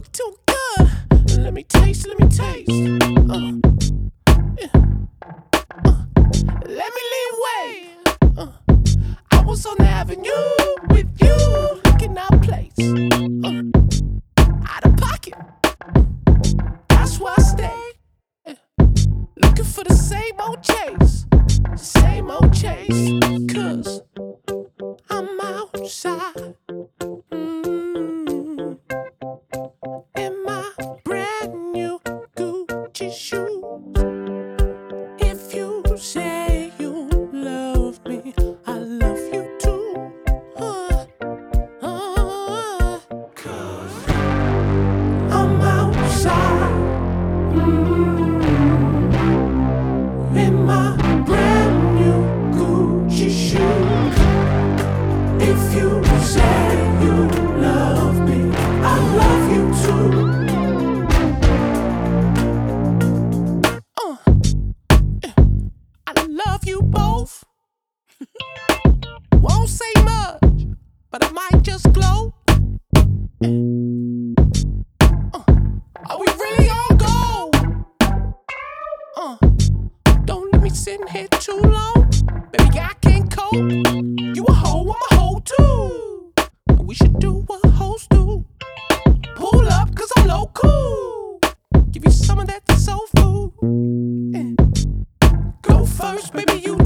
look too good. Let me taste, let me taste. Let me lead way. I was on the avenue with you, looking out place. Out of pocket, that's where I stay. Looking for the same old chase, same old chase. Cause I'm outside. In my brand new Gucci shoes. If you say you love me, I love you too. Cause I'm outside. In my brand new Gucci shoes. If you say you love me, I love you too. I love you both. Won't say much, but I might just glow. Are we really on go? Don't let me sit here too long. Baby, I can't cope. You a hoe, I'm a hoe too. We should do what hoes do. Pull up, cause I'm local. Give you some of that soul food. Go first, baby, you